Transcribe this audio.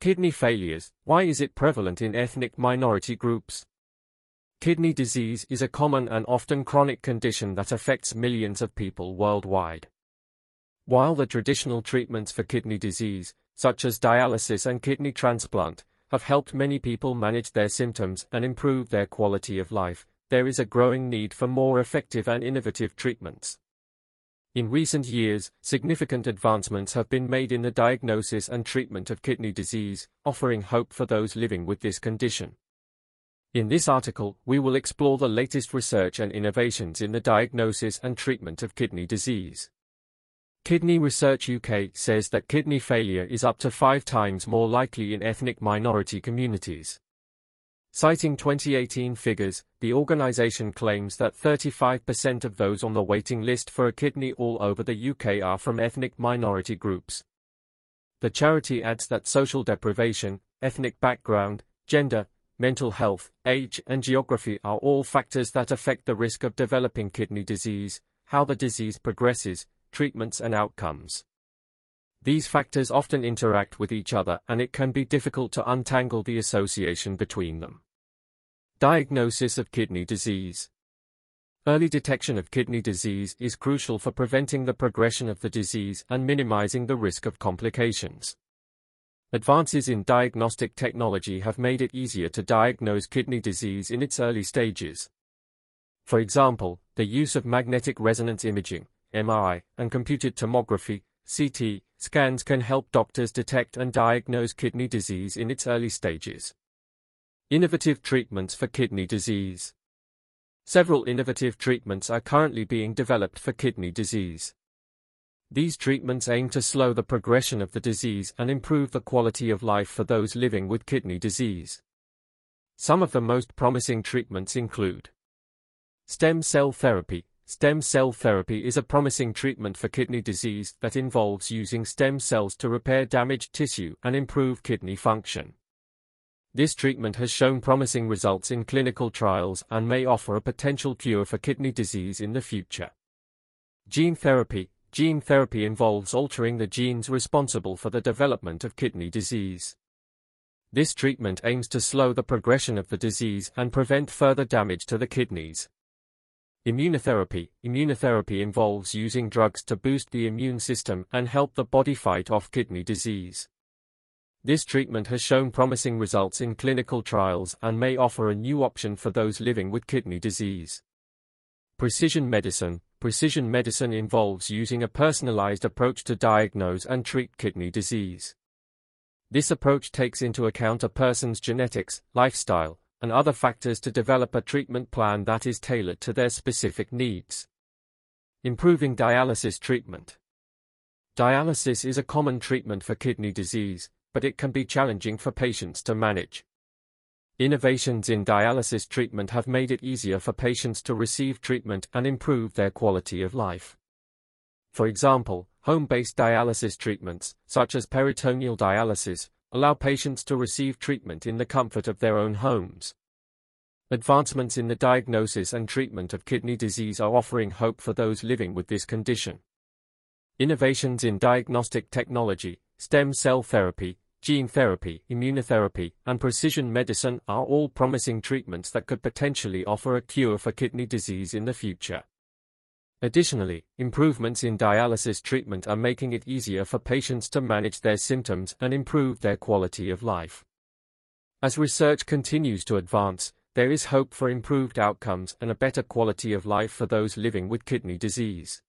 Kidney failures, why is it prevalent in ethnic minority groups? Kidney disease is a common and often chronic condition that affects millions of people worldwide. While the traditional treatments for kidney disease, such as dialysis and kidney transplant, have helped many people manage their symptoms and improve their quality of life, there is a growing need for more effective and innovative treatments. In recent years, significant advancements have been made in the diagnosis and treatment of kidney disease, offering hope for those living with this condition. In this article, we will explore the latest research and innovations in the diagnosis and treatment of kidney disease. Kidney Research UK says that kidney failure is up to 5 times more likely in ethnic minority communities. Citing 2018 figures, the organization claims that 35% of those on the waiting list for a kidney all over the UK are from ethnic minority groups. The charity adds that social deprivation, ethnic background, gender, mental health, age, and geography are all factors that affect the risk of developing kidney disease, how the disease progresses, treatments and outcomes. These factors often interact with each other, and it can be difficult to untangle the association between them. Diagnosis of kidney disease. Early detection of kidney disease is crucial for preventing the progression of the disease and minimizing the risk of complications. Advances in diagnostic technology have made it easier to diagnose kidney disease in its early stages. For example, the use of magnetic resonance imaging, MRI, and computed tomography, CT, scans can help doctors detect and diagnose kidney disease in its early stages. Innovative treatments for kidney disease. Several innovative treatments are currently being developed for kidney disease. These treatments aim to slow the progression of the disease and improve the quality of life for those living with kidney disease. Some of the most promising treatments include stem cell therapy. Stem cell therapy is a promising treatment for kidney disease that involves using stem cells to repair damaged tissue and improve kidney function. This treatment has shown promising results in clinical trials and may offer a potential cure for kidney disease in the future. Gene therapy. Gene therapy involves altering the genes responsible for the development of kidney disease. This treatment aims to slow the progression of the disease and prevent further damage to the kidneys. Immunotherapy. Immunotherapy involves using drugs to boost the immune system and help the body fight off kidney disease. This treatment has shown promising results in clinical trials and may offer a new option for those living with kidney disease. Precision medicine. Precision medicine involves using a personalized approach to diagnose and treat kidney disease. This approach takes into account a person's genetics, lifestyle, and other factors to develop a treatment plan that is tailored to their specific needs. Improving dialysis treatment. Dialysis is a common treatment for kidney disease, but it can be challenging for patients to manage. Innovations in dialysis treatment have made it easier for patients to receive treatment and improve their quality of life. For example, home-based dialysis treatments, such as peritoneal dialysis, allow patients to receive treatment in the comfort of their own homes. Advancements in the diagnosis and treatment of kidney disease are offering hope for those living with this condition. Innovations in diagnostic technology, stem cell therapy, gene therapy, immunotherapy, and precision medicine are all promising treatments that could potentially offer a cure for kidney disease in the future. Additionally, improvements in dialysis treatment are making it easier for patients to manage their symptoms and improve their quality of life. As research continues to advance, there is hope for improved outcomes and a better quality of life for those living with kidney disease.